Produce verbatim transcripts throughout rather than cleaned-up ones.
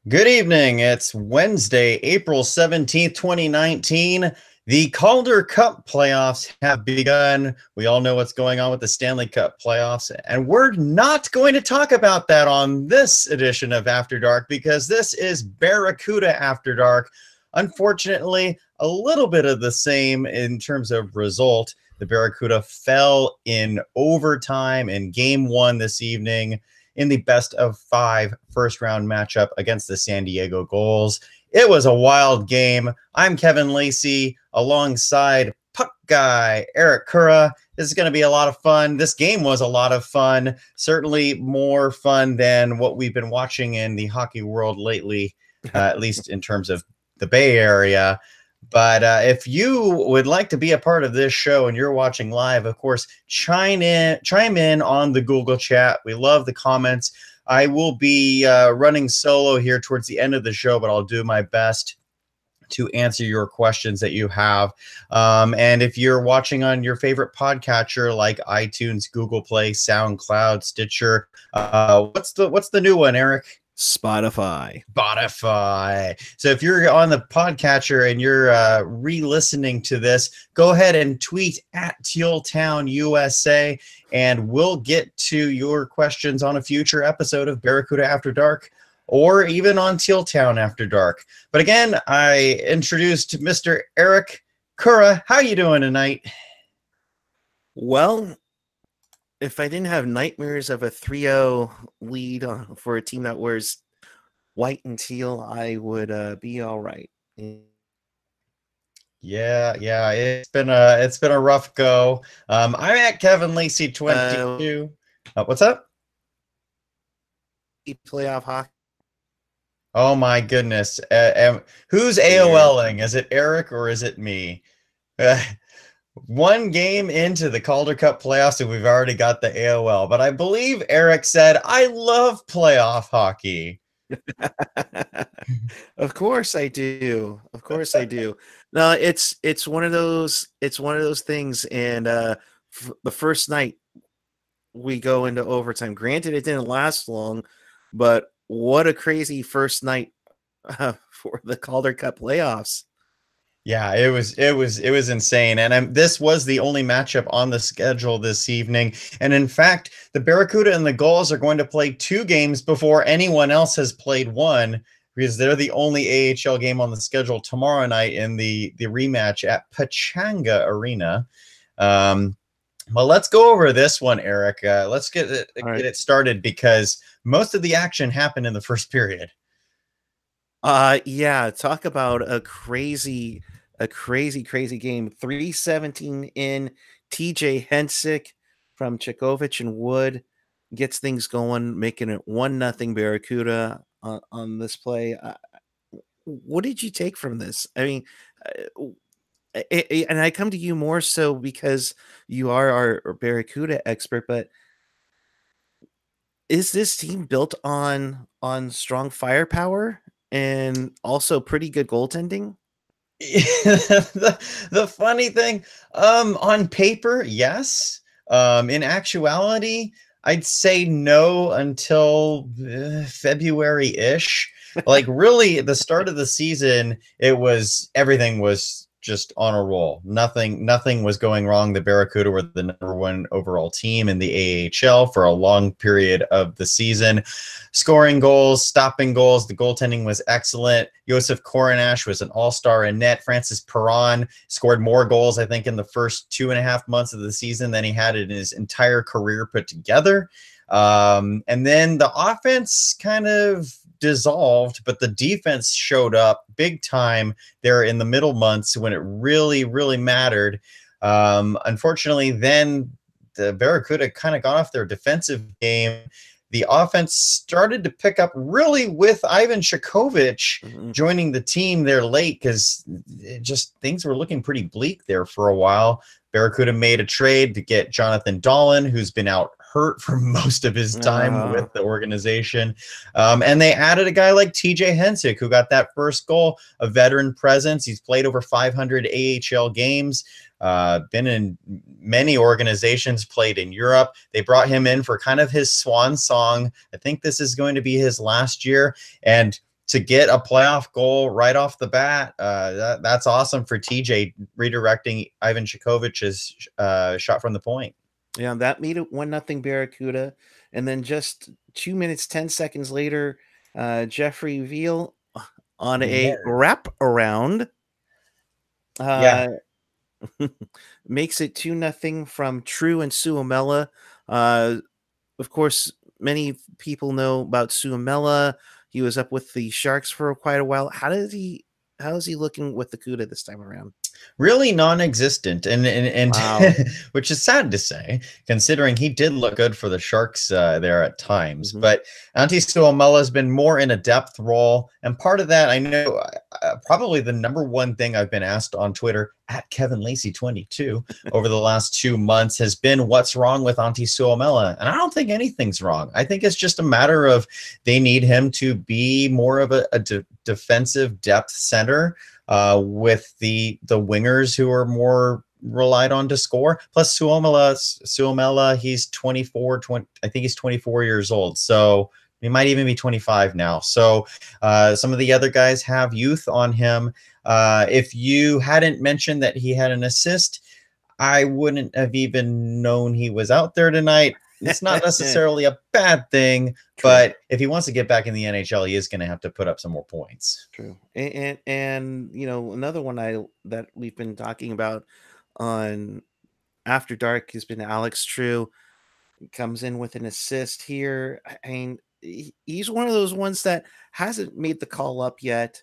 Good evening. It's Wednesday, April seventeenth, twenty nineteen. The Calder Cup playoffs have begun. We all know what's going on with the Stanley Cup playoffs, and we're not going to talk about that on this edition of After Dark because this is Barracuda After Dark. Unfortunately, a little bit of the same in terms of result. The Barracuda fell in overtime in game one this evening in the best of five first round matchup against the San Diego Gulls. It was a wild game. I'm Kevin Lacey alongside Puck Guy Eric Cura. This is going to be a lot of fun. This game was a lot of fun, certainly more fun than what we've been watching in the hockey world lately, uh, at least in terms of the Bay Area. But uh, if you would like to be a part of this show and you're watching live, of course, chime in, chime in on the Google chat. We love the comments. I will be uh, running solo here towards the end of the show, but I'll do my best to answer your questions that you have. Um, and if you're watching on your favorite podcatcher like iTunes, Google Play, SoundCloud, Stitcher, uh, what's the what's the new one, Eric? Spotify. Spotify. So if you're on the podcatcher and you're uh, re-listening to this, go ahead and tweet at Tealtown U S A, and we'll get to your questions on a future episode of Barracuda After Dark, or even on Tealtown After Dark. But again, I introduced Mister Eric Cura. How you doing tonight? Well, if I didn't have nightmares of a three oh lead uh, for a team that wears white and teal, I would uh, be all right. Yeah, yeah, it's been a it's been a rough go. Um, I'm at Kevin Lacey twenty-two. Uh, uh, what's up? Playoff hockey. Oh my goodness! Uh, um, who's AOLing? Is it Eric or is it me? Uh, One game into the Calder Cup playoffs, and we've already got the A O L. But I believe Eric said, I love playoff hockey. Of course I do. Of course I do. No, it's it's one of those it's one of those things. And uh, f- the first night we go into overtime. Granted, it didn't last long, but what a crazy first night uh, for the Calder Cup playoffs. Yeah, it was it was it was insane, and um, this was the only matchup on the schedule this evening. And in fact, the Barracuda and the Gulls are going to play two games before anyone else has played one, because they're the only A H L game on the schedule tomorrow night in the the rematch at Pechanga Arena. Um, well, let's go over this one, Eric. Uh, let's get it, get right. it started because most of the action happened in the first period. Uh, yeah, talk about a crazy. A crazy, crazy game. three seventeen in. T J Hensick from Chekhovich and Wood gets things going, making it one nothing Barracuda on, on this play. Uh, what did you take from this? I mean, uh, it, it, and I come to you more so because you are our, our Barracuda expert, but is this team built on on strong firepower and also pretty good goaltending? the, the funny thing, um, on paper, yes. Um, in actuality, I'd say no until uh, February-ish. Like, really, at the start of the season, it was everything was just on a roll. Nothing, nothing was going wrong. The Barracuda were the number one overall team in the A H L for a long period of the season, scoring goals, stopping goals. The goaltending was excellent. Josef Koronash was an all-star in net. Francis Perron scored more goals, I think, in the first two and a half months of the season than he had in his entire career put together. Um, and then the offense kind of dissolved, but the defense showed up big time there in the middle months when it really, really mattered. Um, unfortunately, then the Barracuda kind of got off their defensive game. The offense started to pick up really with Ivan Chekhovich mm-hmm. joining the team there late because just things were looking pretty bleak there for a while. Barracuda made a trade to get Jonathan Dahlen, who's been out hurt for most of his time uh. with the organization. Um, and they added a guy like T J Hensick, who got that first goal, a veteran presence. He's played over five hundred A H L games. Uh, been in many organizations, played in Europe. They brought him in for kind of his swan song. I think this is going to be his last year. And to get a playoff goal right off the bat, uh, that, that's awesome for T J, redirecting Ivan Chekhovic's uh, shot from the point. Yeah, that made it one nothing Barracuda, and then just two minutes ten seconds later, uh, Jeffrey Veal on a Yeah. wrap around, Yeah. uh, makes it two nothing from True and Suomela. Uh, of course, many people know about Suomela. He was up with the Sharks for quite a while. How did he? How is he looking with the CUDA this time around? Really non-existent, and and, and Wow. which is sad to say, considering he did look good for the Sharks uh, there at times. Mhm. But Antti Suomela has been more in a depth role, and part of that, I know, uh, probably the number one thing I've been asked on Twitter at Kevin Lacey twenty-two over the last two months has been, what's wrong with Antti Suomela? And I don't think anything's wrong. I think it's just a matter of they need him to be more of a, a de defensive depth center. Uh, with the the wingers who are more relied on to score. Plus Suomela, Suomela, he's twenty-four, twenty, I think he's twenty-four years old. So he might even be twenty-five now. So uh, some of the other guys have youth on him. Uh, if you hadn't mentioned that he had an assist, I wouldn't have even known he was out there tonight. It's not necessarily a bad thing, True. But if he wants to get back in the N H L, he is going to have to put up some more points. True. And, and and you know, another one I that we've been talking about on After Dark has been Alex True. He comes in with an assist here. I mean, he, he's one of those ones that hasn't made the call up yet,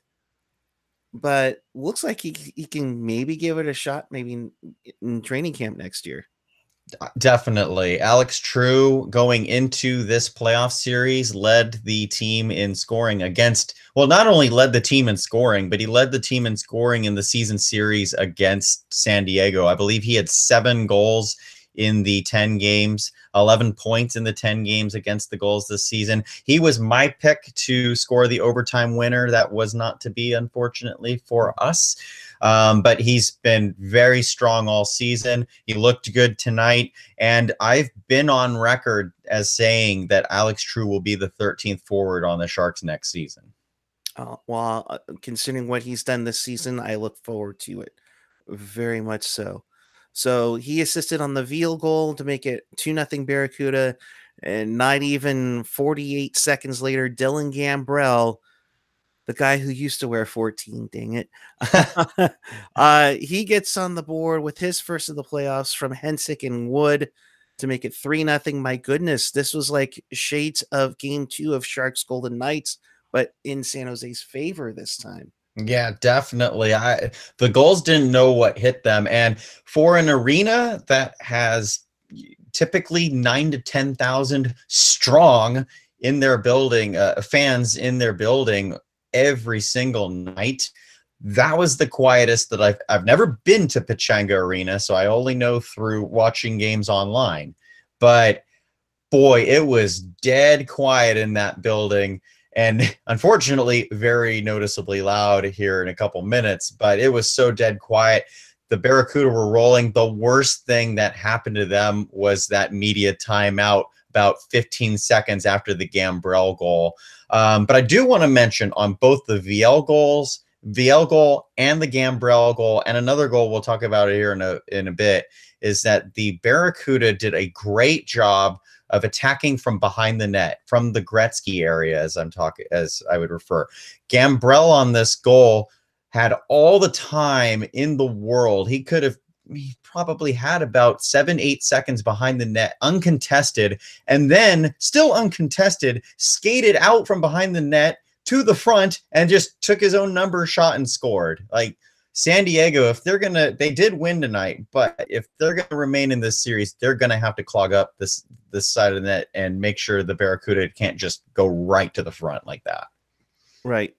but looks like he he can maybe give it a shot, maybe in, in training camp next year. Definitely. Alex True, going into this playoff series, led the team in scoring against, well, not only led the team in scoring, but he led the team in scoring in the season series against San Diego. I believe he had seven goals in the ten games, eleven points in the ten games against the goals this season. He was my pick to score the overtime winner. That was not to be, unfortunately, for us. Um, but he's been very strong all season. He looked good tonight. And I've been on record as saying that Alex True will be the thirteenth forward on the Sharks next season. Uh, well, uh, considering what he's done this season, I look forward to it very much so. So he assisted on the Veal goal to make it two nothing Barracuda. And not even forty-eight seconds later, Dylan Gambrell, the guy who used to wear fourteen, dang it. uh, he gets on the board with his first of the playoffs from Hensick and Wood to make it three nothing. My goodness, this was like shades of game two of Sharks Golden Knights, but in San Jose's favor this time. Yeah, definitely. I the goals didn't know what hit them. And for an arena that has typically nine to ten thousand strong in their building, uh, fans in their building every single night, that was the quietest that I've I've never been to Pechanga Arena, so I only know through watching games online. But boy, it was dead quiet in that building, and unfortunately very noticeably loud here in a couple minutes, but it was so dead quiet. The Barracuda were rolling. The worst thing that happened to them was that media timeout about fifteen seconds after the Gambrell goal. Um, but I do want to mention on both the V L goals, V L goal and the Gambrell goal, and another goal we'll talk about it here in a, in a bit, is that the Barracuda did a great job of attacking from behind the net, from the Gretzky area, as I'm talking, as I would refer. Gambrell on this goal had all the time in the world. He could have he probably had about seven, eight seconds behind the net, uncontested, and then still uncontested, skated out from behind the net to the front and just took his own number shot and scored. Like, San Diego, if they're going to, they did win tonight, but if they're going to remain in this series, they're going to have to clog up this, this side of the net and make sure the Barracuda can't just go right to the front like that. Right.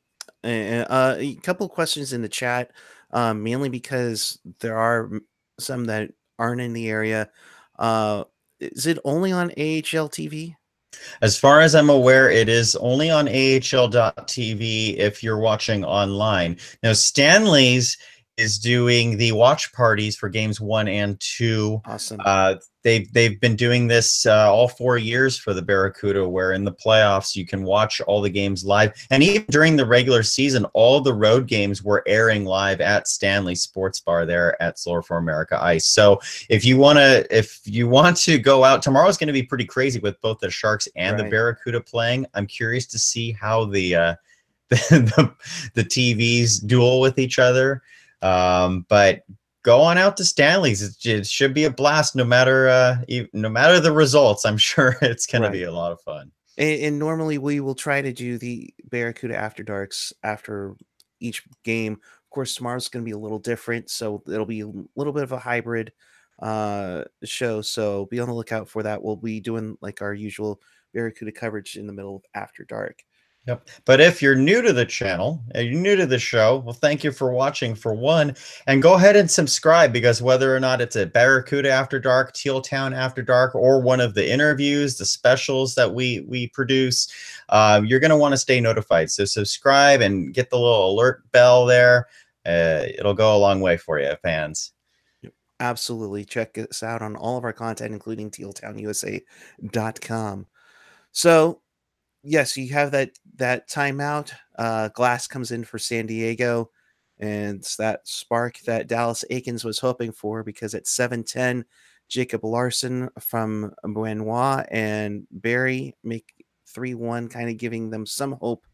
Uh, a couple of questions in the chat, um, mainly because there are some that aren't in the area. Uh, is it only on A H L T V? As far as I'm aware, it is only on A H L dot T V if you're watching online. Now, Stanley's is doing the watch parties for games one and two. Awesome. Uh, they've they've been doing this uh, all four years for the Barracuda, where in the playoffs you can watch all the games live, and even during the regular season, all the road games were airing live at Stanley Sports Bar there at Slower for America Ice. So if you want to, if you want to go out, tomorrow's going to be pretty crazy with both the Sharks and Right. the Barracuda playing. I'm curious to see how the uh, the, the the T Vs duel with each other. Um, but go on out to Stanley's. It, it should be a blast, no matter uh, no matter the results. I'm sure it's going Right. to be a lot of fun. And, and normally we will try to do the Barracuda After Darks after each game. Of course, tomorrow's going to be a little different, so it'll be a little bit of a hybrid uh, show. So be on the lookout for that. We'll be doing like our usual Barracuda coverage in the middle of After Dark. Yep. But if you're new to the channel, and you're new to the show, well, thank you for watching for one, and go ahead and subscribe, because whether or not it's a Barracuda After Dark, Teal Town After Dark, or one of the interviews, the specials that we we produce, uh, you're going to want to stay notified. So subscribe and get the little alert bell there. Uh, it'll go a long way for you, fans. Absolutely. Check us out on all of our content, including teal town U S A dot com. So, yes, you have that that timeout. Uh, Glass comes in for San Diego, and it's that spark that Dallas Eakins was hoping for, because at seven ten, Jacob Larson from Benoit and Barry make three one, kind of giving them some hope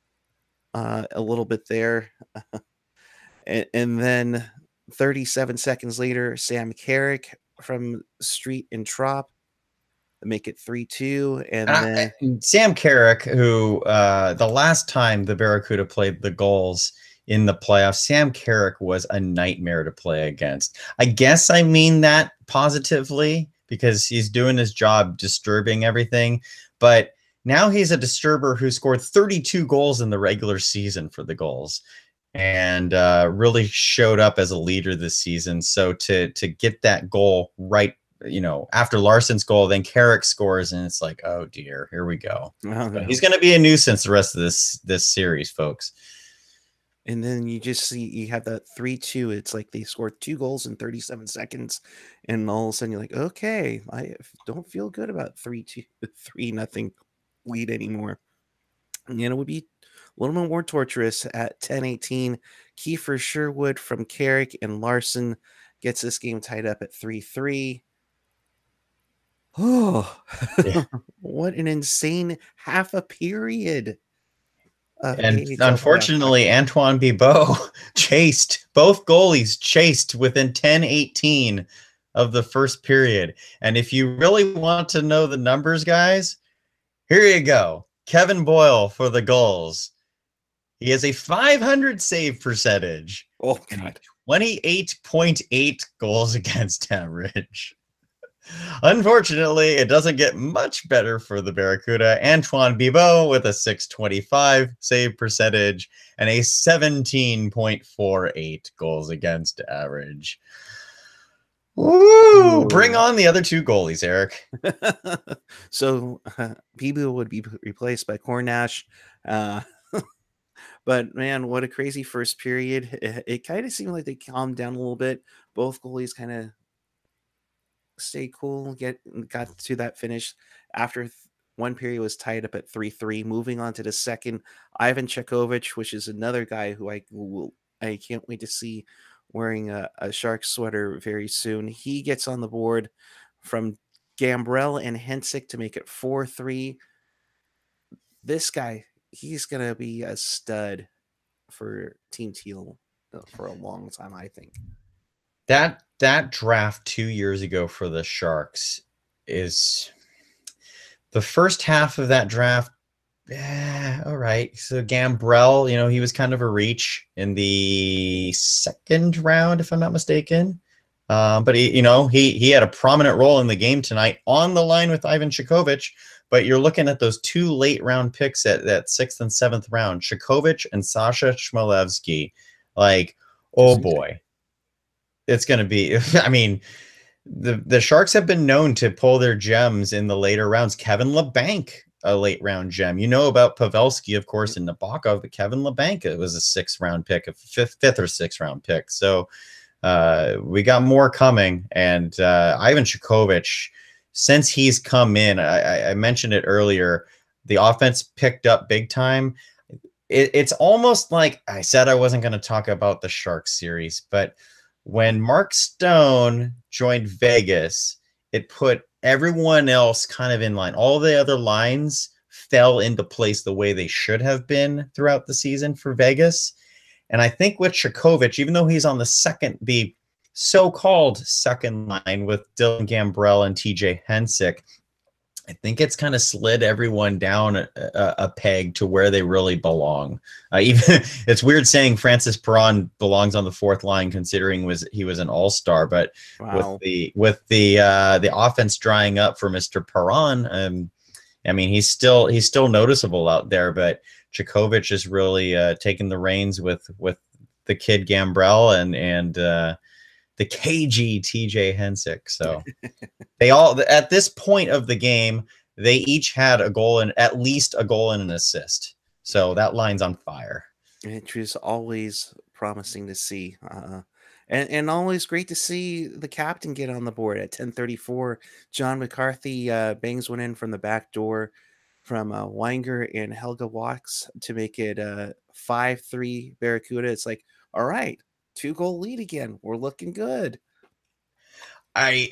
uh, a little bit there. and, and then thirty-seven seconds later, Sam Carrick from Street and Trop make it three two. And Uh, then and Sam Carrick, who uh, the last time the Barracuda played the Gulls in the playoffs, Sam Carrick was a nightmare to play against. I guess I mean that positively, because he's doing his job disturbing everything. But now he's a disturber who scored thirty-two goals in the regular season for the Gulls, and uh, really showed up as a leader this season. So to to get that goal right, you know, after Larson's goal, then Carrick scores, and it's like, oh dear, here we go. oh, no. He's going to be a nuisance the rest of this this series, folks. And then you just see you have that three two. It's like they scored two goals in thirty-seven seconds, and all of a sudden you're like, okay, I don't feel good about three two, three nothing lead anymore. And it would be a little bit more torturous at ten eighteen. Kiefer Sherwood from Carrick and Larson gets this game tied up at three three. Oh, Yeah. what an insane half a period. Uh, And A H L unfortunately, Antoine Bibeau chased both goalies, chased within ten eighteen of the first period. And if you really want to know the numbers, guys, here you go. Kevin Boyle for the Gulls. He has a five hundred save percentage. Oh, God. twenty-eight point eight goals against average. Unfortunately, it doesn't get much better for the Barracuda. Antoine Bibeau with a six twenty-five save percentage and a seventeen point four eight goals against average. Woo! Bring on the other two goalies, Eric. So uh, Bibeau would be replaced by Cornash. Uh, but man, what a crazy first period. It, it kind of seemed like they calmed down a little bit. Both goalies kind of stay cool, get got to that finish after th- one period was tied up at three three. Moving on to the second, Ivan Chekovich, which is another guy who I will I can't wait to see wearing a, a shark sweater very soon. He gets on the board from Gambrell and Hensick to make it four three. This guy, he's gonna be a stud for Team Teal for a long time, I think. That that draft two years ago for the Sharks is the first half of that draft. Yeah, all right. So Gambrell, you know, he was kind of a reach in the second round, if I'm not mistaken. Um, but he, you know, he he had a prominent role in the game tonight on the line with Ivan Chekovich. But you're looking at those two late round picks at that sixth and seventh round, Chekovich and Sasha Chmelevski. Like, oh boy. It's going to be, I mean, the, the Sharks have been known to pull their gems in the later rounds. Kevin LeBanc a late round gem. You know about Pavelski, of course, and Nabokov, but Kevin Labanka was a sixth round pick, a fifth, fifth or sixth round pick. So uh, we got more coming. And uh, Ivan Chekhovich, since he's come in, I, I mentioned it earlier, the offense picked up big time. It, it's almost like I said I wasn't going to talk about the Sharks series, but when Mark Stone joined Vegas, it put everyone else kind of in line. All the other lines fell into place the way they should have been throughout the season for Vegas. And I think with Chekhovich, even though he's on the second, the so-called second line with Dylan Gambrell and T J Hensick, I think it's kind of slid everyone down a, a, a peg to where they really belong. Uh, even it's weird saying Francis Perron belongs on the fourth line, considering was he was an all-star. But wow. with the with the uh, the offense drying up for Mister Perron, um, I mean he's still he's still noticeable out there. But Chekhovich is really uh, taking the reins with with the kid Gambrell and and. Uh, the K G T J Hensick. So they all, at this point of the game, they each had a goal and at least a goal and an assist. So that line's on fire. It was always promising to see. Uh, and, and always great to see the captain get on the board at ten thirty-four. John McCarthy uh, bangs one in from the back door from uh, Weinger and Helga Walks to make it uh, five three Barracuda. It's like, all right, two goal lead again. We're looking good. I,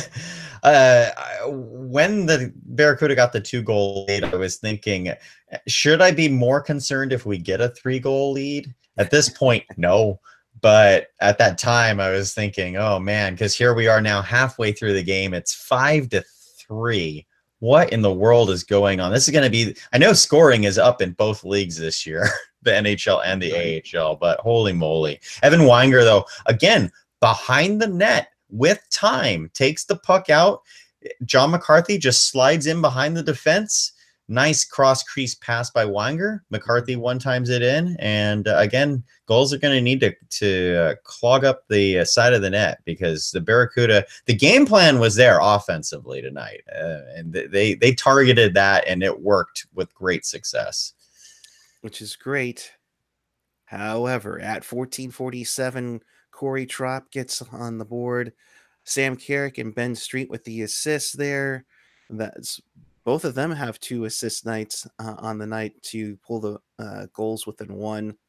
uh, when the Barracuda got the two goal lead, I was thinking, should I be more concerned if we get a three goal lead? At this point, no. But at that time, I was thinking, oh man, because here we are now halfway through the game. It's five to three. What in the world is going on? This is going to be, I know scoring is up in both leagues this year, the N H L and the A H L, but holy moly. Evan Weinger, though, again, behind the net with time, takes the puck out. John McCarthy just slides in behind the defense. Nice cross crease pass by Weinger. McCarthy one times it in. And uh, again, goals are going to need to, to uh, clog up the uh, side of the net because the Barracuda, the game plan was there offensively tonight. Uh, and they, they targeted that and it worked with great success. Which is great. However, at fourteen forty-seven, Corey Trop gets on the board. Sam Carrick and Ben Street with the assists there. That's both of them have two assist nights uh, on the night to pull the uh, goals within one.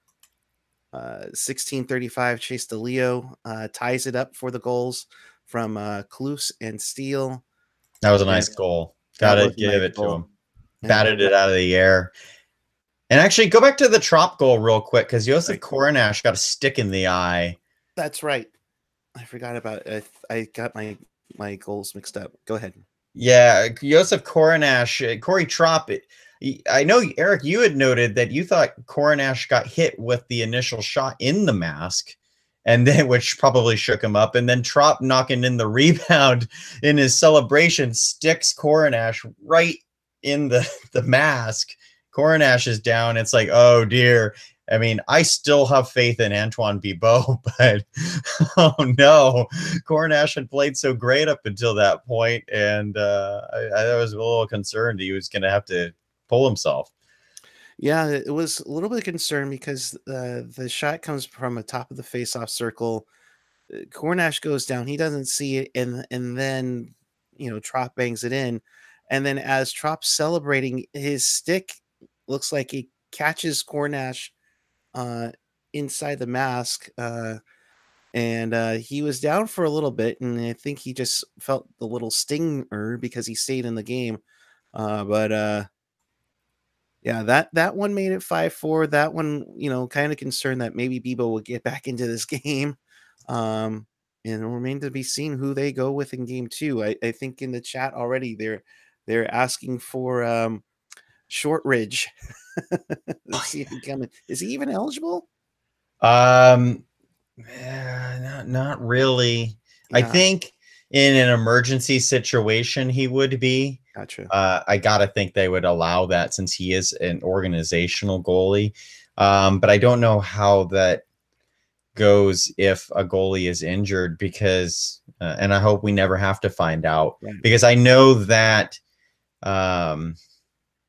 Uh, sixteen thirty-five, Chase DeLeo uh, ties it up for the goals from uh, Klus and Steele. That was a nice and goal. Gotta give nice it goal. to him. Batted it out of the air. And actually, go back to the Trop goal real quick because Josef right. Koronash got a stick in the eye. That's right. I forgot about it. I, I got my, my goals mixed up. Go ahead. Yeah, Josef Koronash, Corey Trop. I know, Eric, you had noted that you thought Koronash got hit with the initial shot in the mask, and then which probably shook him up. And then Trop knocking in the rebound in his celebration sticks Koronash right in the, the mask. Koronash is down. It's like, oh dear. I mean, I still have faith in Antoine Bibeau, but oh no, Koronash had played so great up until that point, and uh, I, I was a little concerned he was going to have to pull himself. Yeah, it was a little bit of concern because uh, the shot comes from the top of the face-off circle. Koronash goes down. He doesn't see it, and and then you know Trop bangs it in, and then as Trop's celebrating, his stick looks like he catches Koronash uh inside the mask, uh and uh he was down for a little bit, and I think he just felt the little stinger because he stayed in the game, uh but uh yeah, that that one made it five four. That one, you know, kind of concerned that maybe Bibeau would get back into this game, um and it remained to be seen who they go with in game two. I, I think in the chat already they're they're asking for um Shortridge. Let's see if he coming. Is he even eligible? Um, eh, not not really. Yeah. I think in an emergency situation he would be. Gotcha. Uh, I gotta think they would allow that since he is an organizational goalie. Um, but I don't know how that goes if a goalie is injured because, uh, and I hope we never have to find out, right. Because I know that. Um,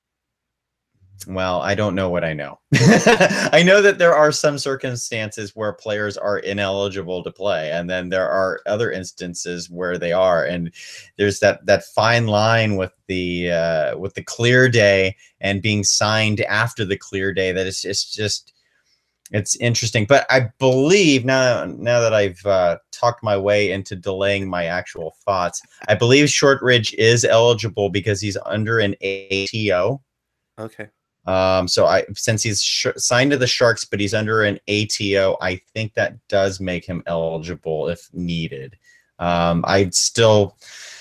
Well, I don't know what I know. I know that there are some circumstances where players are ineligible to play, and then there are other instances where they are. And there's that that fine line with the uh, with the clear day and being signed after the clear day. That it's, it's just it's interesting. But I believe now now that I've uh, talked my way into delaying my actual thoughts, I believe Shortridge is eligible because he's under an A T O. Okay. Um, so I, since he's sh- signed to the Sharks, but he's under an A T O, I think that does make him eligible if needed. Um, I'd still,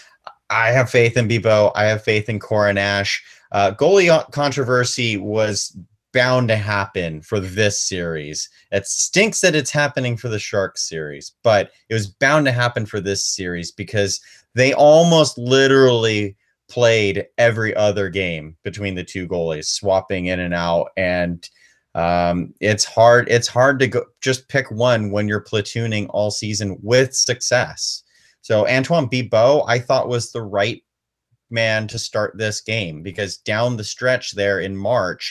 I have faith in Bibeau. I have faith in Coronash. Uh, goalie controversy was bound to happen for this series. It stinks that it's happening for the Sharks series, but it was bound to happen for this series because they almost literally played every other game between the two goalies, swapping in and out. And um, it's hard. It's hard to go just pick one when you're platooning all season with success. So Antoine Bibeau, I thought, was the right man to start this game because down the stretch there in March,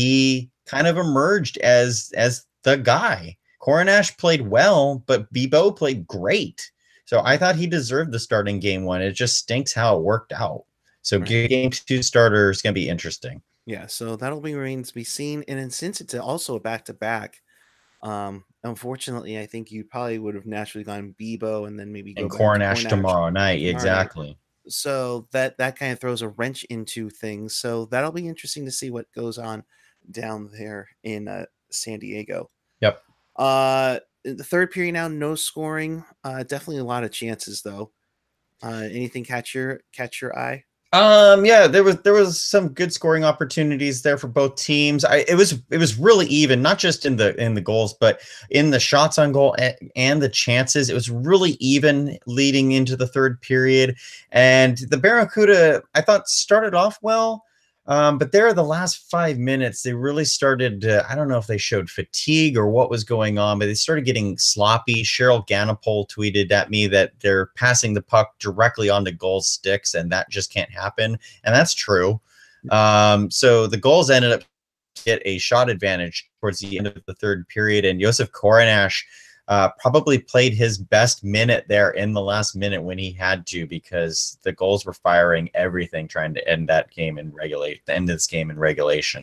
he kind of emerged as as the guy. Coronash played well, but Bibeau played great. So I thought he deserved the starting game one. It just stinks how it worked out. So right. Game two starter is going to be interesting. Yeah, so that'll be remains to be seen. And then since it's also a back-to-back, um, unfortunately, I think you probably would have naturally gone Bibeau and then maybe go and back Coronash to Coronash tomorrow night. tomorrow exactly. Night. So that, that kind of throws a wrench into things. So that'll be interesting to see what goes on down there in uh, San Diego. Yep. Uh, the third period now, no scoring. Uh, definitely a lot of chances, though. Uh, anything catch your catch your eye? Um, yeah, there was there was some good scoring opportunities there for both teams. I it was it was really even, not just in the in the goals, but in the shots on goal and, and the chances. It was really even leading into the third period. And the Barracuda, I thought, started off well. Um, but there, the last five minutes, they really started, uh, I don't know if they showed fatigue or what was going on, but they started getting sloppy. Cheryl Ganapol tweeted at me that they're passing the puck directly onto goal sticks, and that just can't happen. And that's true. Um, so the goals ended up get a shot advantage towards the end of the third period, and Josef Coronash Uh, probably played his best minute there in the last minute when he had to, because the goals were firing everything, trying to end that game in regulation, end this game in regulation.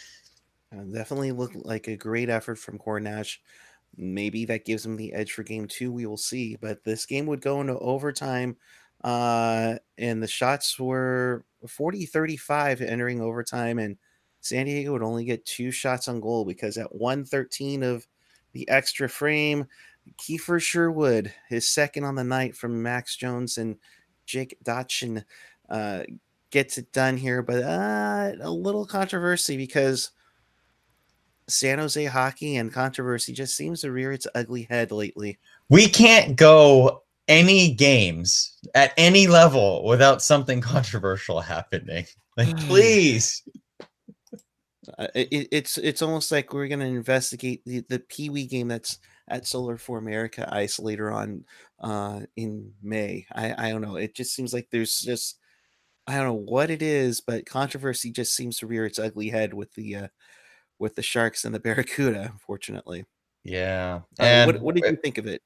Uh, definitely looked like a great effort from Coronash. Maybe that gives him the edge for game two. We will see. But this game would go into overtime, uh, and the shots were forty thirty-five entering overtime, and San Diego would only get two shots on goal because at one thirteen of the extra frame, Kiefer Sherwood, his second on the night from Max Jones and Jake Dotchin, uh, gets it done here. But uh, a little controversy because San Jose hockey and controversy just seems to rear its ugly head lately. We can't go any games at any level without something controversial happening. Like, please. Uh, it, it's it's almost like we're going to investigate the, the Pee Wee game that's at Solar for America Ice later on uh, in May. I, I don't know. It just seems like there's just, I don't know what it is, but controversy just seems to rear its ugly head with the uh, with the Sharks and the Barracuda, unfortunately. Yeah. Uh, and what, what did you think of it?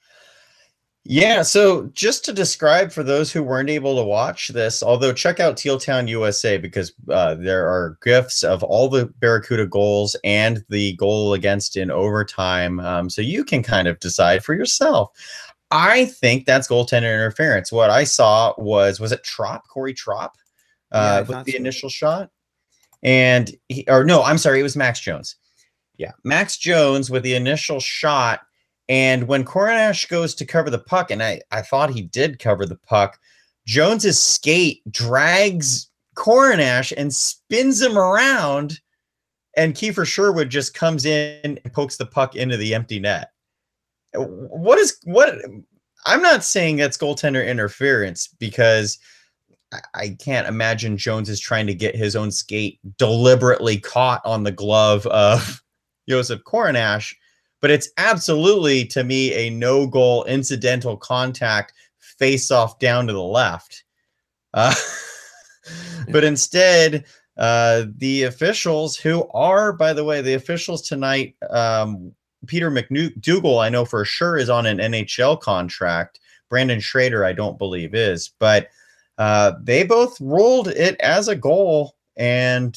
Yeah, so just to describe for those who weren't able to watch this, although check out Teal Town U S A, because uh, there are GIFs of all the Barracuda goals and the goal against in overtime, um, so you can kind of decide for yourself. I think that's goaltender interference. What I saw was, was it Trop, Corey Trop, uh, Yeah, with the so. initial shot? And, he, or no, I'm sorry, it was Max Jones. Yeah, Max Jones with the initial shot. And when Coronash goes to cover the puck, and I, I thought he did cover the puck, Jones's skate drags Coronash and spins him around, and Kiefer Sherwood just comes in and pokes the puck into the empty net. What is what? I'm not saying that's goaltender interference, because I, I can't imagine Jones is trying to get his own skate deliberately caught on the glove of Josef Coronash. But it's absolutely, to me, a no-goal incidental contact face-off down to the left. Uh, but instead, uh, the officials, who are, by the way, the officials tonight, um, Peter McDougal, I know for sure, is on an N H L contract. Brandon Schrader, I don't believe is, but uh, they both ruled it as a goal. And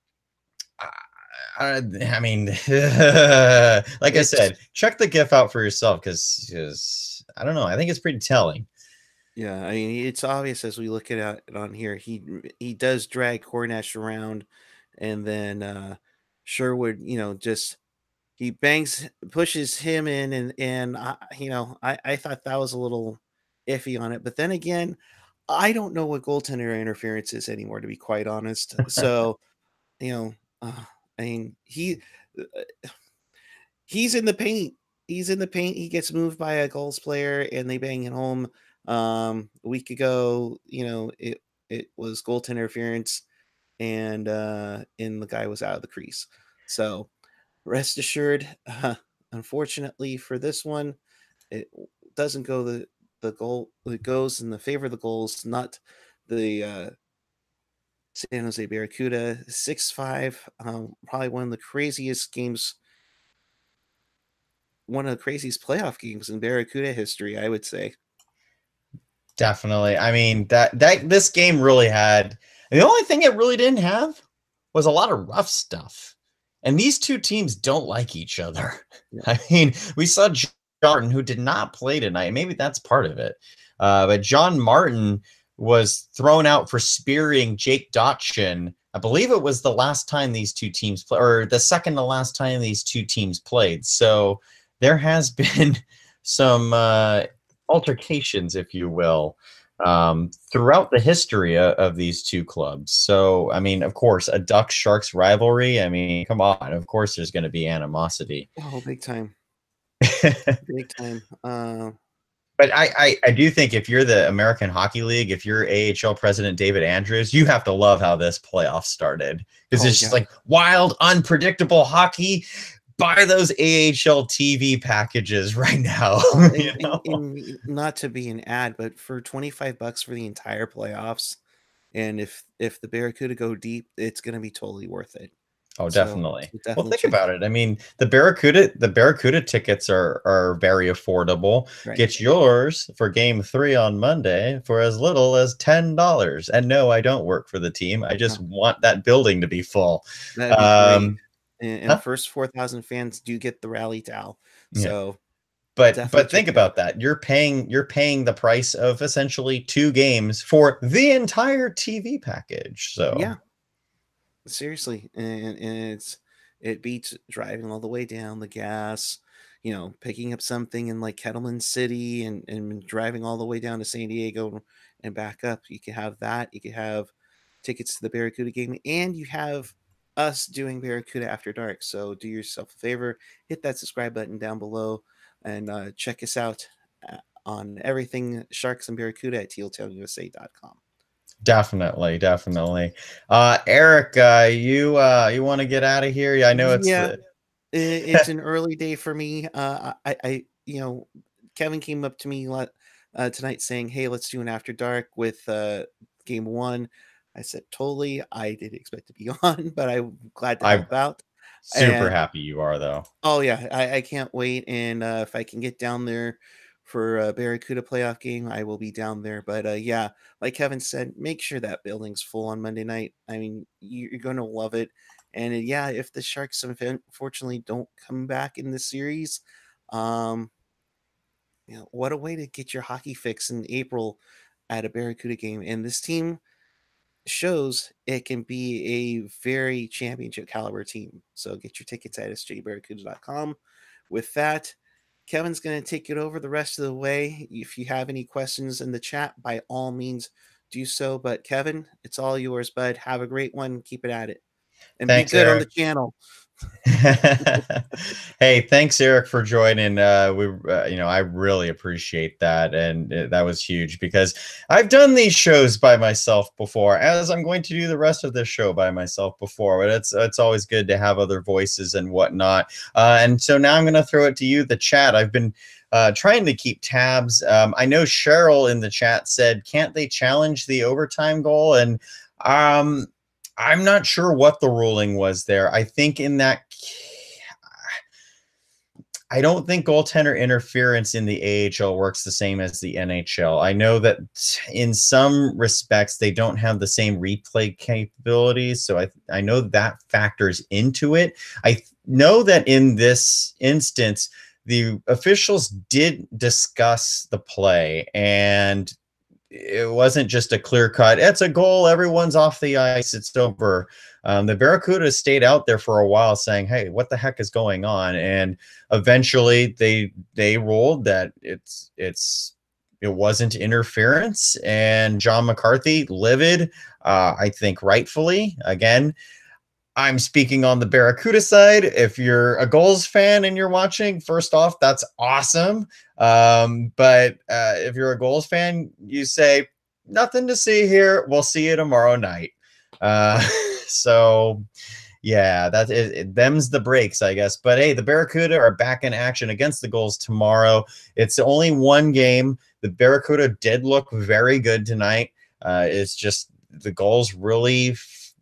I, I mean, like I It's said, check the GIF out for yourself because I don't know. I think it's pretty telling. Yeah, I mean, it's obvious as we look at it on here. He he does drag Cornish around, and then uh, Sherwood, you know, just he bangs, pushes him in, and and I, you know, I I thought that was a little iffy on it, but then again, I don't know what goaltender interference is anymore, to be quite honest. So, you know, uh, I mean, he uh, he's in the paint. He's in the paint. He gets moved by a Gulls player, and they bang it home. Um, a week ago, you know, it it was goaltender interference, and uh, and the guy was out of the crease. So rest assured, uh, unfortunately for this one, it doesn't go the the goal. It goes in the favor of the Gulls, not the uh, San Jose Barracuda. six five, um, probably one of the craziest games, one of the craziest playoff games in Barracuda history, I would say. Definitely. I mean, that that this game really had, the only thing it really didn't have was a lot of rough stuff. And these two teams don't like each other. Yeah. I mean, we saw John Martin, who did not play tonight. Maybe that's part of it. Uh, but John Martin was thrown out for spearing Jake Dotchin. I believe it was the last time these two teams play, or the second to last time these two teams played. So there has been some uh, altercations, if you will, um, throughout the history of, of these two clubs. So, I mean, of course, a Ducks Sharks rivalry. I mean, come on. Of course, there's going to be animosity. Oh, big time. Big time. Uh, But I, I, I do think if you're the American Hockey League, if you're A H L president David Andrews, you have to love how this playoff started, because oh, it's just yeah. like wild, unpredictable hockey. Buy those A H L T V packages right now. Oh, you and, know? and, and not to be an ad, but for twenty-five bucks for the entire playoffs, and if if the Barracuda go deep, it's going to be totally worth it. Oh, So definitely. definitely Well, think check about it. I mean, the Barracuda, the Barracuda tickets are are very affordable. Right. Get yours for Game Three on Monday for as little as ten dollars. And no, I don't work for the team. I just No. want that building to be full. That'd be Um, great. And, and huh? the first four thousand fans do get the rally towel. Yeah. So But definitely but check think it out. about that. You're paying you're paying the price of essentially two games for the entire T V package. So Yeah, seriously, and, and it's it beats driving all the way down the gas, you know, picking up something in like Kettleman City and and driving all the way down to San Diego and back up. You can have that. You can have tickets to the Barracuda game, and you have us doing Barracuda After Dark. So do yourself a favor, hit that subscribe button down below, and uh, check us out uh, on everything Sharks and Barracuda at teal town u s a dot com. definitely, definitely. Uh, Eric, uh, you uh, you want to get out of here? I know it's Yeah, the it's an early day for me. Uh, I, I, you know, Kevin came up to me uh, tonight saying, "Hey, let's do an after dark with uh, game one." I said, "Totally." I didn't expect to be on, but I'm glad to I'm help out. super And happy you are, though. oh yeah, I, I can't wait. And uh, if I can get down there for a Barracuda playoff game, I will be down there. But uh, yeah, like Kevin said, make sure that building's full on Monday night. I mean, you- you're going to love it. And uh, yeah, if the Sharks unfortunately don't come back in the series, um, you know, what a way to get your hockey fix in April at a Barracuda game. And this team shows it can be a very championship caliber team. So get your tickets at s j barracuda dot com. With that, Kevin's going to take it over the rest of the way. If you have any questions in the chat, by all means, do so. But Kevin, it's all yours, bud. Have a great one. Keep it at it. And be Thanks, good on Eric. the channel. Hey, thanks, Eric, for joining. Uh, we, uh, you know, I really appreciate that, and uh, that was huge because I've done these shows by myself before, as I'm going to do the rest of this show by myself before. But it's it's always good to have other voices and whatnot. Uh, and so now I'm going to throw it to you, the chat. I've been uh, trying to keep tabs. Um, I know Cheryl in the chat said, "Can't they challenge the overtime goal?" And um, I'm not sure what the ruling was there. I think in that I don't think goaltender interference in the A H L works the same as the N H L. I know that in some respects they don't have the same replay capabilities, so I I know that factors into it. I know that in this instance, the officials did discuss the play, and it wasn't just a clear cut, it's a goal, everyone's off the ice, it's over. Um, the Barracuda stayed out there for a while saying, hey, what the heck is going on? And eventually they they ruled that it's it's it wasn't interference. And John McCarthy, livid, uh, I think rightfully. Again, I'm speaking on the Barracuda side. If you're a Gulls fan and you're watching, first off, that's awesome. Um, but uh, if you're a Gulls fan, you say, nothing to see here. We'll see you tomorrow night. Uh, so, yeah, that is, it, them's the breaks, I guess. But hey, the Barracuda are back in action against the Gulls tomorrow. It's only one game. The Barracuda did look very good tonight. Uh, it's just the Gulls really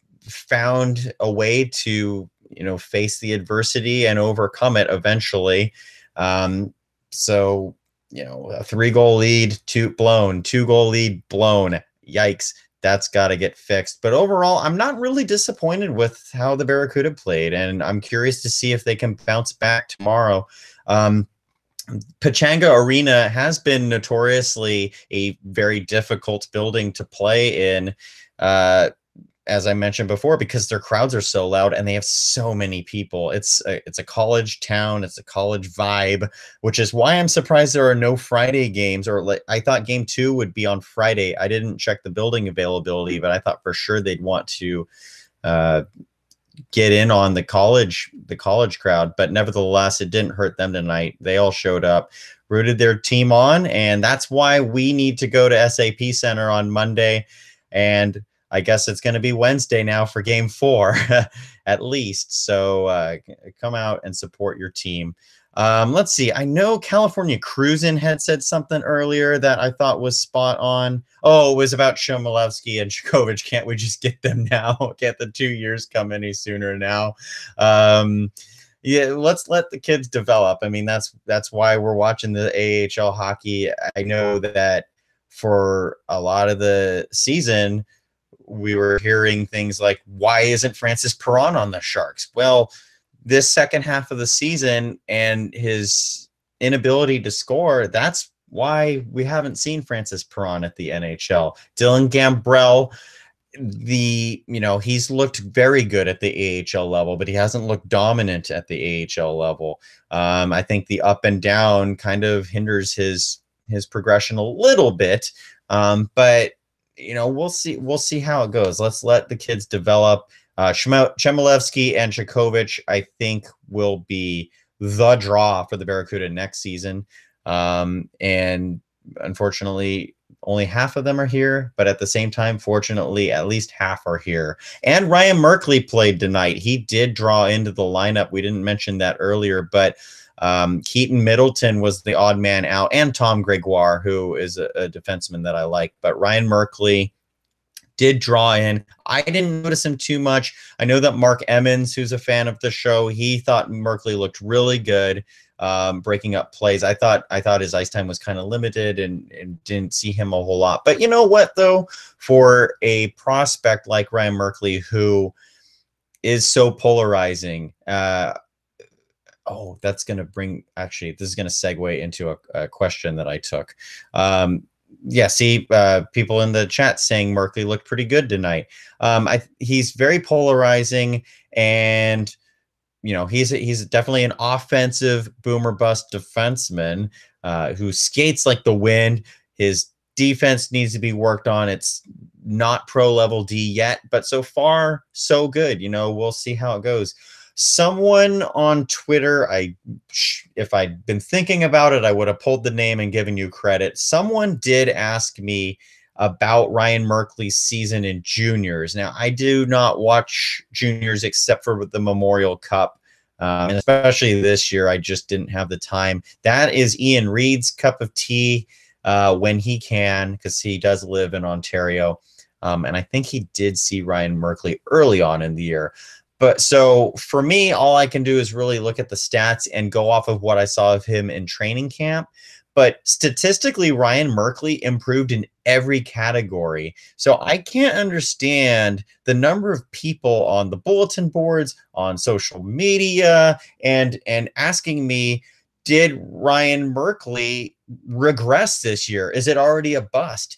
found a way to, you know, face the adversity and overcome it eventually. Um, so, you know, a three goal lead, two blown, two goal lead blown. Yikes. That's got to get fixed. But overall, I'm not really disappointed with how the Barracuda played, and I'm curious to see if they can bounce back tomorrow. Um, Pechanga Arena has been notoriously a very difficult building to play in. Uh, as I mentioned before, because their crowds are so loud and they have so many people. It's a, it's a college town. It's a college vibe, which is why I'm surprised there are no Friday games. Or like, I thought game two would be on Friday. I didn't check the building availability, but I thought for sure they'd want to uh, get in on the college, the college crowd. But nevertheless, it didn't hurt them tonight. They all showed up, rooted their team on, and that's why we need to go to S A P Center on Monday. And I guess it's going to be Wednesday now for game four, at least. So uh, come out and support your team. Um, let's see. I know California Cruisin' had said something earlier that I thought was spot on. Oh, it was about Chmelevski and Chekhovich. Can't we just get them now? Can't the two years come any sooner now? Um, yeah, let's let the kids develop. I mean, that's that's why we're watching the A H L hockey. I know that for a lot of the season, we were hearing things like, why isn't Francis Perron on the Sharks? Well, this second half of the season and his inability to score, that's why we haven't seen Francis Perron at the N H L. Dylan Gambrell, the, you know, he's looked very good at the A H L level, but he hasn't looked dominant at the A H L level. Um, I think the up and down kind of hinders his, his progression a little bit. Um, but you know, we'll see. We'll see how it goes. Let's let the kids develop. Uh, Chmelevski and Chekhovich, I think, will be the draw for the Barracuda next season. Um, and unfortunately, only half of them are here. But at the same time, fortunately, at least half are here. And Ryan Merkley played tonight. He did draw into the lineup. We didn't mention that earlier, but Um, Keaton Middleton was the odd man out, and Tom Gregoire, who is a, a defenseman that I like. But Ryan Merkley did draw in. I didn't notice him too much. I know that Mark Emmons, who's a fan of the show, he thought Merkley looked really good, um, breaking up plays. I thought I thought his ice time was kind of limited and, and didn't see him a whole lot. But you know what, though? For a prospect like Ryan Merkley, who is so polarizing, uh, oh, that's going to bring, actually, this is going to segue into a, a question that I took. Um, yeah, see, uh, people in the chat saying Merkley looked pretty good tonight. Um, I, he's very polarizing, and, you know, he's, he's definitely an offensive boomer bust defenseman uh, who skates like the wind. His defense needs to be worked on. It's not pro level D yet, but so far, so good. You know, we'll see how it goes. Someone on Twitter, I, if I'd been thinking about it, I would have pulled the name and given you credit. Someone did ask me about Ryan Merkley's season in juniors. Now, I do not watch juniors except for the Memorial Cup. Um, and especially this year, I just didn't have the time. That is Ian Reed's cup of tea uh, when he can, because he does live in Ontario. Um, and I think he did see Ryan Merkley early on in the year. But so for me, all I can do is really look at the stats and go off of what I saw of him in training camp. But statistically, Ryan Merkley improved in every category. So I can't understand the number of people on the bulletin boards, on social media, and and asking me, did Ryan Merkley regress this year? Is it already a bust?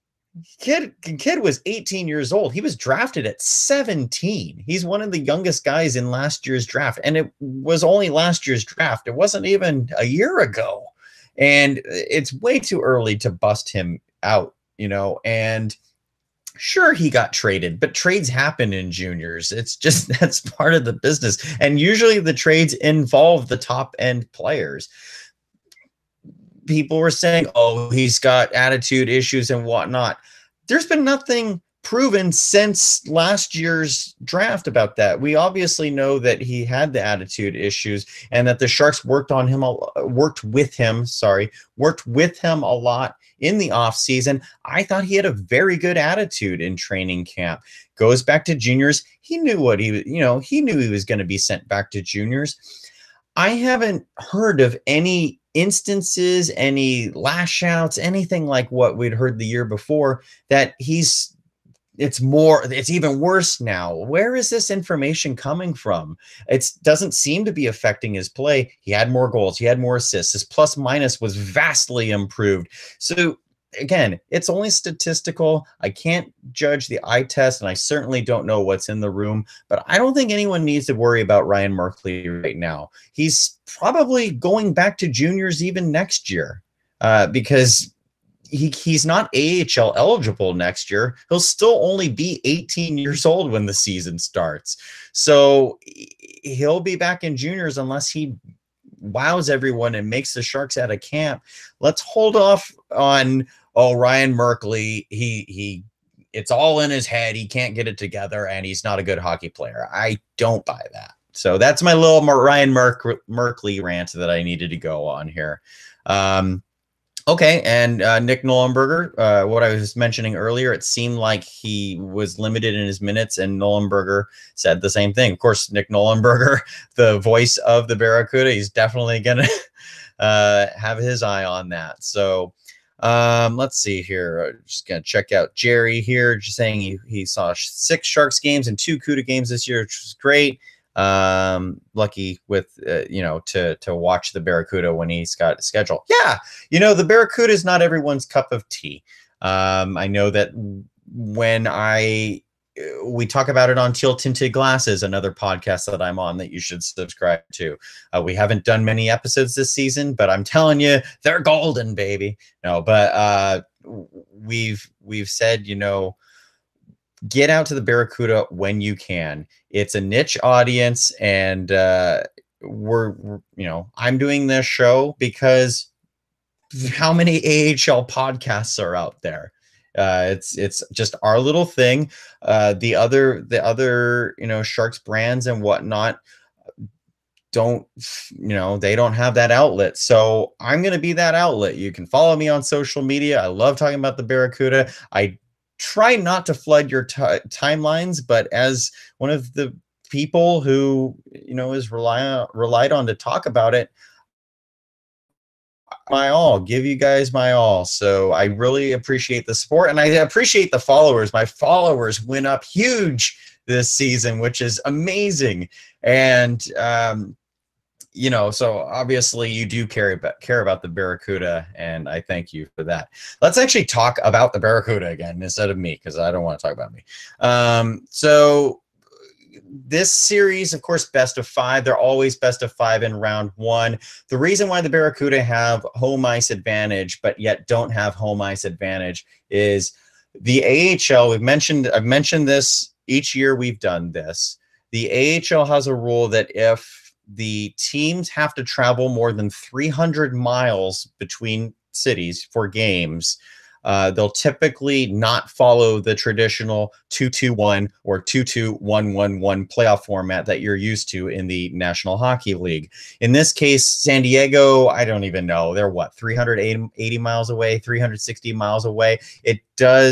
Kid, kid was eighteen years old. He was drafted at seventeen. He's one of the youngest guys in last year's draft. And it was only last year's draft. It wasn't even a year ago. And it's way too early to bust him out, you know, and sure, he got traded, but trades happen in juniors. It's just, that's part of the business. And usually the trades involve the top end players. People were saying, oh, he's got attitude issues and whatnot. There's been nothing proven since last year's draft about that. We obviously know that he had the attitude issues and that the Sharks worked on him, worked with him, sorry, worked with him a lot in the offseason. I thought he had a very good attitude in training camp. Goes back to juniors. He knew what he, you know, he knew he was going to be sent back to juniors. I haven't heard of any instances, any lash outs, anything like what we'd heard the year before, that he's, it's more, it's even worse now. Where is this information coming from? It doesn't seem to be affecting his play. He had more goals. He had more assists. His plus minus was vastly improved. So again, it's only statistical. I can't judge the eye test, and I certainly don't know what's in the room, but I don't think anyone needs to worry about Ryan Merkley right now. He's probably going back to juniors even next year uh, because he, he's not A H L eligible next year. He'll still only be eighteen years old when the season starts. So he'll be back in juniors unless he wows everyone and makes the Sharks out of camp. Let's hold off on, oh, Ryan Merkley, he he it's all in his head. He can't get it together and he's not a good hockey player. I don't buy that. So that's my little Ryan Merk- Merkley rant that I needed to go on here. Um, okay, and uh, Nick Nollenberger, uh, what I was mentioning earlier, it seemed like he was limited in his minutes, and Nollenberger said the same thing. Of course, Nick Nollenberger, the voice of the Barracuda, he's definitely going to uh, have his eye on that. So um, let's see here. I'm just going to check out Jerry here, just saying he, he saw six Sharks games and two CUDA games this year, which was great. Um, lucky with, uh, you know, to, to watch the Barracuda when he's got a schedule. Yeah. You know, the Barracuda is not everyone's cup of tea. Um, I know that when I, we talk about it on Teal Tinted Glasses, another podcast that I'm on that you should subscribe to. Uh, we haven't done many episodes this season, but I'm telling you, they're golden, baby. No, but, uh, we've, we've said, you know, get out to the Barracuda when you can. It's a niche audience, and uh, we're, we're, you know, I'm doing this show because how many A H L podcasts are out there? Uh, it's it's just our little thing. Uh, the other the other you know Sharks brands and whatnot don't, you know, they don't have that outlet. So I'm going to be that outlet. You can follow me on social media. I love talking about the Barracuda. I try not to flood your t- timelines, but as one of the people who, you know, is rely relied on to talk about it, my all, give you guys my all. So I really appreciate the support, and I appreciate the followers. My followers went up huge this season, which is amazing. And, um, you know, so obviously you do care about, care about the Barracuda, and I thank you for that. Let's actually talk about the Barracuda again instead of me, because I don't want to talk about me. Um, so this series, of course, best of five. They're always best of five in round one. The reason why the Barracuda have home ice advantage, but yet don't have home ice advantage, is the A H L. We've mentioned, I've mentioned this each year we've done this. The A H L has a rule that if the teams have to travel more than three hundred miles between cities for games, uh, they'll typically not follow the traditional two two one or two two one one one playoff format that you're used to in the National Hockey League. In this case, San Diego, I don't even know. They're what, three hundred eighty miles away, three hundred sixty miles away. It does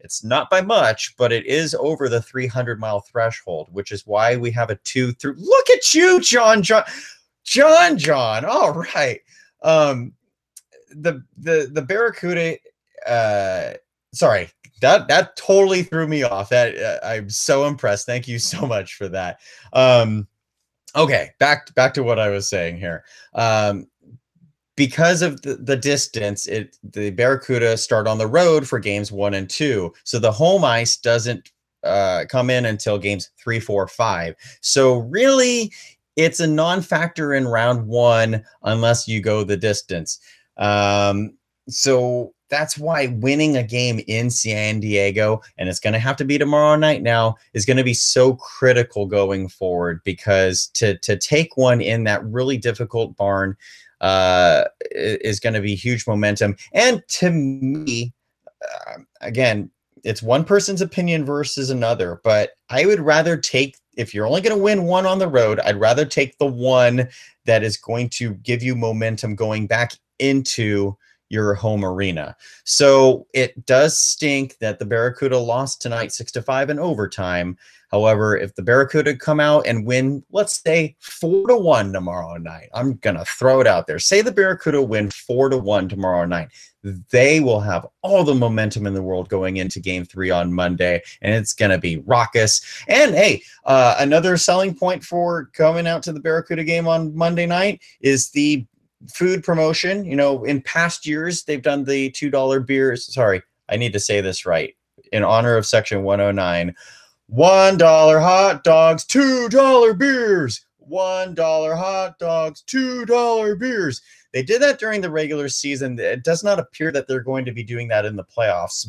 It's not by much, but it is over the three hundred mile threshold, which is why we have a two through. Look at you, John, John, John, John. All right. Um, the the the Barracuda. Uh, sorry, that that totally threw me off. That uh, I'm so impressed. Thank you so much for that. Um, okay, back back to what I was saying here. Um, because of the, the distance, it the Barracuda start on the road for games one and two. So the home ice doesn't uh, come in until games three, four, five. So really, it's a non-factor in round one unless you go the distance. Um, so that's why winning a game in San Diego, and it's going to have to be tomorrow night now, is going to be so critical going forward, because to to take one in that really difficult barn uh, is going to be huge momentum. And to me, uh, again, it's one person's opinion versus another, but I would rather take, if you're only going to win one on the road, I'd rather take the one that is going to give you momentum going back into your home arena. So it does stink that the Barracuda lost tonight six to five in overtime. However, if the Barracuda come out and win, let's say four to one tomorrow night, I'm gonna throw it out there. Say the Barracuda win four to one tomorrow night, they will have all the momentum in the world going into game three on Monday, and it's gonna be raucous. And hey, uh, another selling point for coming out to the Barracuda game on Monday night is the food promotion. You know, in past years, they've done the two dollar beers. Sorry, I need to say this right. In honor of section one oh nine, one dollar hot dogs, two dollar beers. one dollar hot dogs, two dollar beers. They did that during the regular season. It does not appear that they're going to be doing that in the playoffs,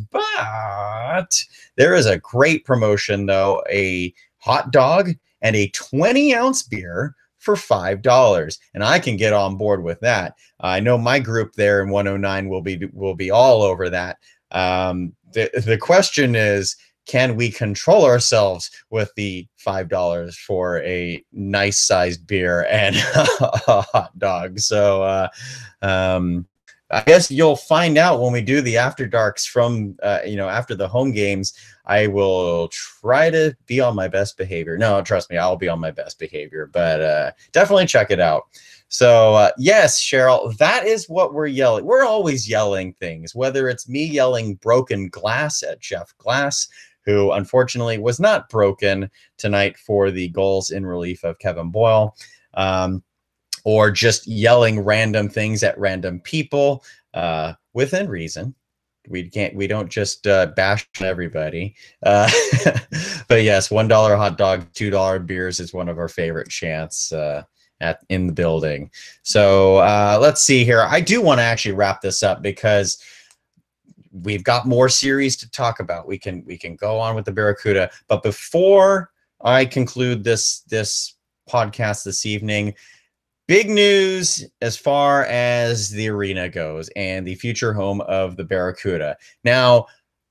but there is a great promotion, though. A hot dog and a twenty ounce beer for five dollars, and I can get on board with that. Uh, I know my group there in one oh nine will be will be all over that. Um, the the question is, can we control ourselves with the five dollars for a nice sized beer and a hot dog? So uh, um, I guess you'll find out when we do the after darks from uh, you know, after the home games. I will try to be on my best behavior. No, trust me, I'll be on my best behavior, but uh, definitely check it out. So uh, yes, Cheryl, that is what we're yelling. We're always yelling things, whether it's me yelling broken glass at Jeff Glass, who unfortunately was not broken tonight for the goals in relief of Kevin Boyle, um, or just yelling random things at random people uh, within reason. We can't, we don't just uh, bash everybody. Uh, but yes, one dollar hot dog, two dollar beers is one of our favorite chants uh, at in the building. So uh, let's see here. I do want to actually wrap this up because we've got more series to talk about. We can we can go on with the Barracuda, but before I conclude this this podcast this evening, big news as far as the arena goes and the future home of the Barracuda. Now,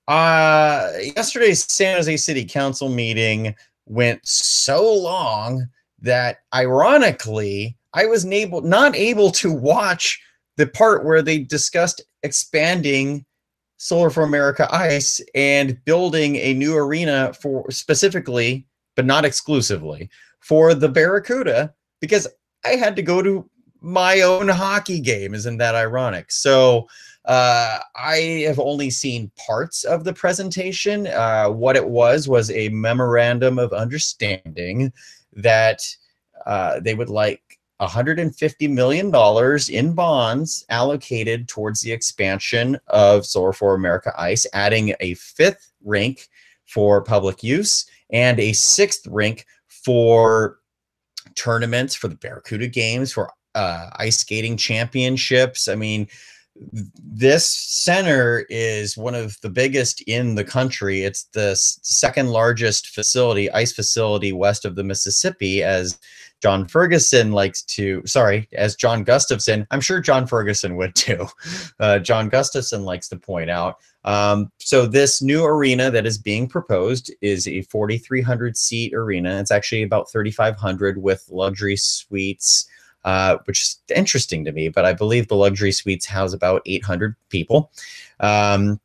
uh, yesterday's San Jose City Council meeting went so long that, ironically, I was able, not able to watch the part where they discussed expanding Solar for America Ice and building a new arena for specifically, but not exclusively, for the Barracuda, because I had to go to my own hockey game. Isn't that ironic? So uh, I have only seen parts of the presentation. Uh, what it was was a memorandum of understanding that uh, they would like one hundred fifty million dollars in bonds allocated towards the expansion of Solar for America Ice, adding a fifth rink for public use and a sixth rink for tournaments, for the Barracuda games, for uh, ice skating championships. I mean, this center is one of the biggest in the country. It's the second largest facility, ice facility west of the Mississippi, as John Ferguson likes to, sorry, as John Gustafson, I'm sure John Ferguson would too. Uh, John Gustafson likes to point out. Um, so this new arena that is being proposed is a forty-three hundred seat arena. It's actually about thirty-five hundred with luxury suites, uh, which is interesting to me, but I believe the luxury suites house about eight hundred people. Um,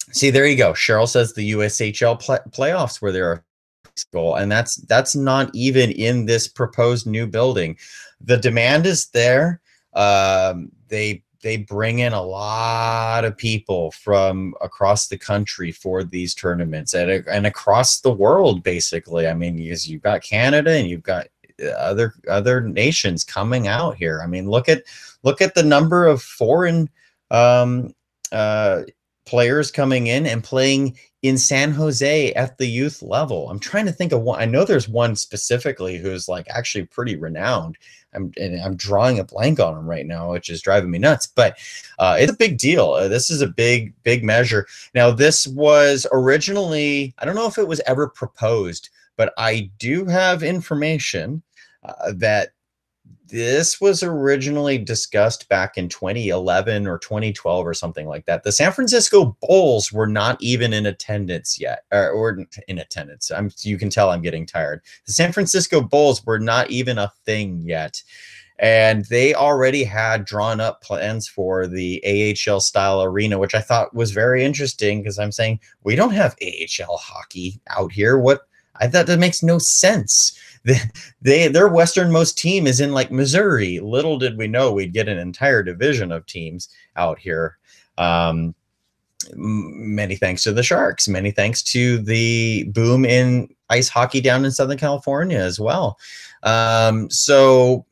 See, there you go. Cheryl says the U S H L play- playoffs were their goal, and that's that's not even in this proposed new building. The demand is there. Um, they they bring in a lot of people from across the country for these tournaments and, and across the world, basically. I mean, because you've got Canada and you've got other other nations coming out here. I mean, look at look at the number of foreign um, uh, players coming in and playing in San Jose at the youth level. I'm trying to think of one. I know there's one specifically who's like actually pretty renowned. I'm and I'm drawing a blank on him right now, which is driving me nuts. But uh, it's a big deal. Uh, this is a big, big measure. Now, this was originally, I don't know if it was ever proposed, but I do have information uh, that this was originally discussed back in twenty eleven or twenty twelve or something like that. The San Francisco Bulls were not even in attendance yet, or, or in attendance. I'm, you can tell I'm getting tired. The San Francisco Bulls were not even a thing yet. And they already had drawn up plans for the A H L style arena, which I thought was very interesting because I'm saying we don't have A H L hockey out here. What I thought that makes no sense. They, they their westernmost team is in like Missouri. Little did we know we'd get an entire division of teams out here. Um, many thanks to the Sharks. Many thanks to the boom in ice hockey down in Southern California as well. Um, so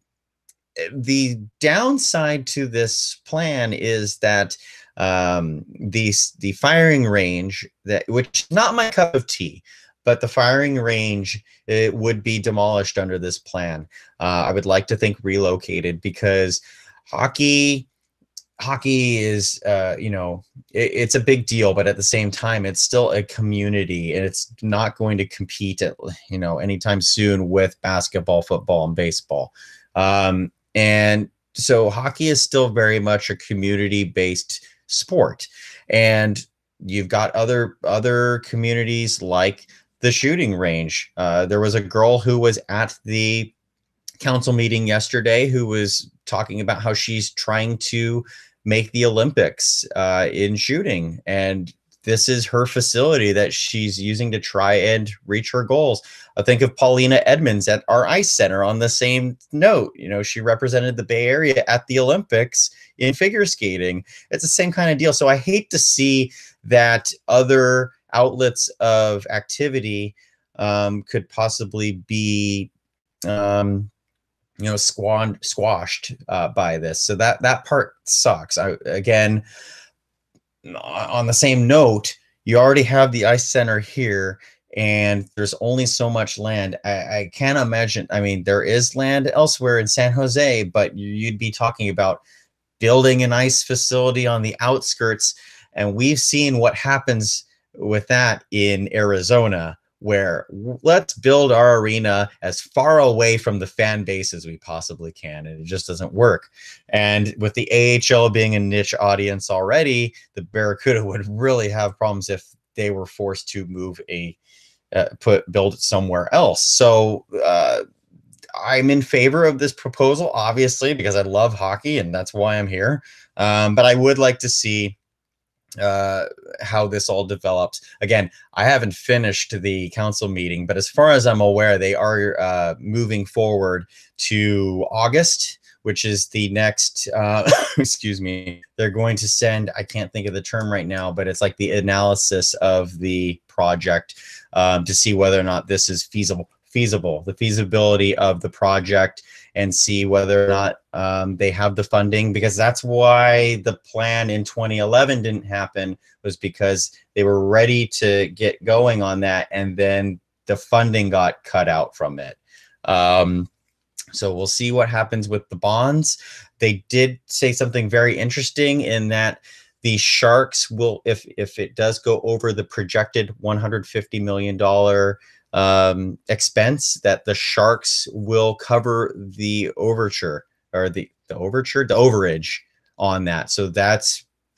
the downside to this plan is that um, the the firing range that which not my cup of tea. But the firing range, it would be demolished under this plan. Uh, I would like to think relocated because hockey, hockey is, uh, you know, it, it's a big deal, but at the same time, it's still a community, and it's not going to compete at, you know, anytime soon with basketball, football, and baseball. Um, and so hockey is still very much a community-based sport, and you've got other other communities like the shooting range. Uh, there was a girl who was at the council meeting yesterday who was talking about how she's trying to make the Olympics uh, in shooting. And this is her facility that she's using to try and reach her goals. I think of Paulina Edmonds at our ice center on the same note. You know, she represented the Bay Area at the Olympics in figure skating. It's the same kind of deal. So I hate to see that other outlets of activity um, could possibly be, um, you know, squan squashed uh, by this. So that that part sucks. I, again, on the same note, you already have the ice center here, and there's only so much land. I, I can't imagine. I mean, there is land elsewhere in San Jose, but you'd be talking about building an ice facility on the outskirts, and we've seen what happens with that in Arizona, where let's build our arena as far away from the fan base as we possibly can, and it just doesn't work. And with the A H L being a niche audience already, the Barracuda would really have problems if they were forced to move a uh, put build it somewhere else. So uh, I'm in favor of this proposal, obviously, because I love hockey and that's why I'm here. Um, but I would like to see uh how this all develops. Again, I haven't finished the council meeting, but as far as I'm aware, they are uh moving forward to August, which is the next uh excuse me, they're going to send, I can't think of the term right now, but it's like the analysis of the project um to see whether or not this is feasible feasible the feasibility of the project, and see whether or not um, they have the funding, because that's why the plan in twenty eleven didn't happen, was because they were ready to get going on that, and then the funding got cut out from it. Um, so we'll see what happens with the bonds. They did say something very interesting in that the Sharks will, if if it does go over the projected one hundred fifty million dollars um expense, that the Sharks will cover the overture or the the overture the overage on that. So that's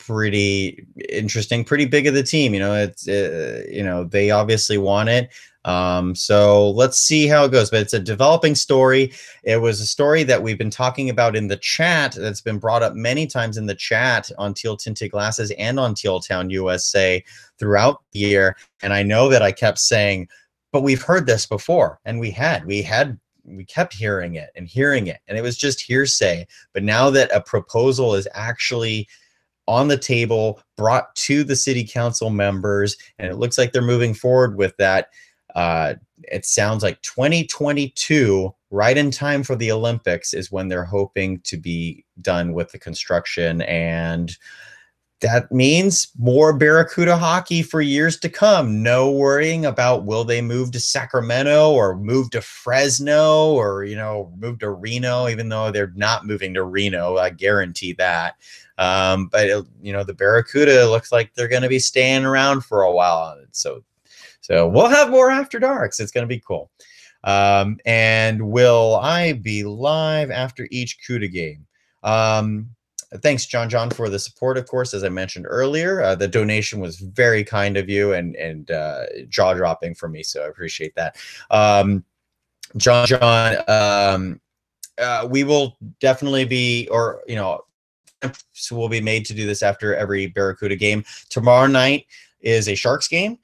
pretty interesting, pretty big of the team. You know, it's uh, you know, they obviously want it. Um, so let's see how it goes. But it's a developing story. It was a story that we've been talking about in the chat. That's been brought up many times in the chat on Teal Tinted Glasses and on Teal Town U S A throughout the year. And I know that I kept saying, but we've heard this before, and we had, we had. we kept hearing it and hearing it, and it was just hearsay. But now that a proposal is actually on the table, brought to the city council members, and it looks like they're moving forward with that, uh, it sounds like twenty twenty-two, right in time for the Olympics, is when they're hoping to be done with the construction. And that means more Barracuda hockey for years to come. No worrying about will they move to Sacramento or move to Fresno or, you know, move to Reno, even though they're not moving to Reno. I guarantee that. Um, but, it, you know, the Barracuda looks like they're going to be staying around for a while. So, so we'll have more After Darks. It's going to be cool. Um, and will I be live after each CUDA game? Um, Thanks, John John, for the support, of course, as I mentioned earlier. Uh, the donation was very kind of you and, and uh, jaw-dropping for me, so I appreciate that. Um, John John, um, uh, we will definitely be, or, you know, so we'll be made to do this after every Barracuda game. Tomorrow night is a Sharks game,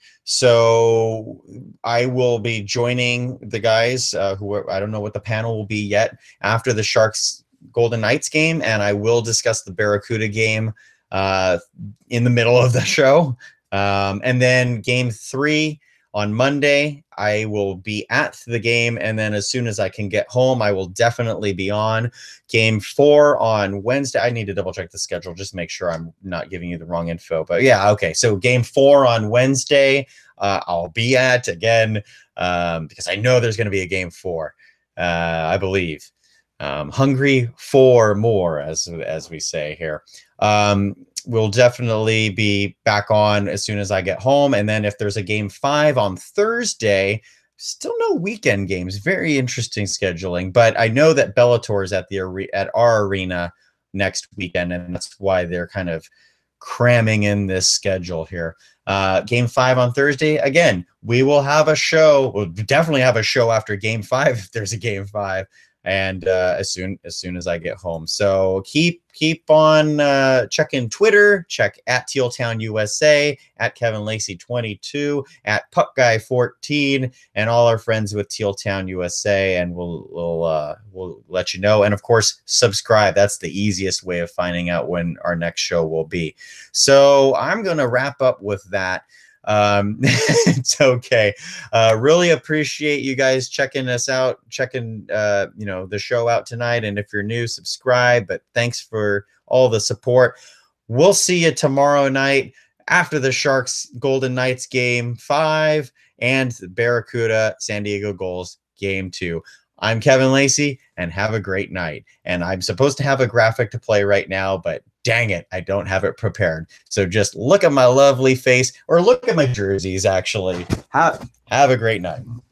so I will be joining the guys uh, who, I don't know what the panel will be yet, after the Sharks Golden Knights game, and I will discuss the Barracuda game uh, in the middle of the show. Um, and then game three on Monday, I will be at the game, and then as soon as I can get home, I will definitely be on. Game four on Wednesday. I need to double check the schedule, just make sure I'm not giving you the wrong info. But yeah, okay. So game four on Wednesday, uh, I'll be at again um, because I know there's going to be a game four, uh, I believe. Um, hungry for more, as as we say here. Um, we'll definitely be back on as soon as I get home. And then if there's a game five on Thursday, still no weekend games. Very interesting scheduling. But I know that Bellator is at the at our arena next weekend, and that's why they're kind of cramming in this schedule here. Uh, game five on Thursday. Again, we will have a show. We'll definitely have a show after game five if there's a game five. And uh, as soon as soon as I get home, so keep keep on uh, checking Twitter. Check at Teal Town U S A, at Kevin Lacey twenty-two, at Puck Guy fourteen, and all our friends with Teal Town U S A, and we'll we'll uh, we'll let you know. And of course, subscribe. That's the easiest way of finding out when our next show will be. So I'm gonna wrap up with that. Um, it's okay. Uh, really appreciate you guys checking us out, checking, uh, you know, the show out tonight. And if you're new, subscribe, but thanks for all the support. We'll see you tomorrow night after the Sharks Golden Knights game five and the Barracuda San Diego Gulls game two. I'm Kevin Lacey, and have a great night. And I'm supposed to have a graphic to play right now, but dang it, I don't have it prepared. So just look at my lovely face, or look at my jerseys, actually. Have, have a great night.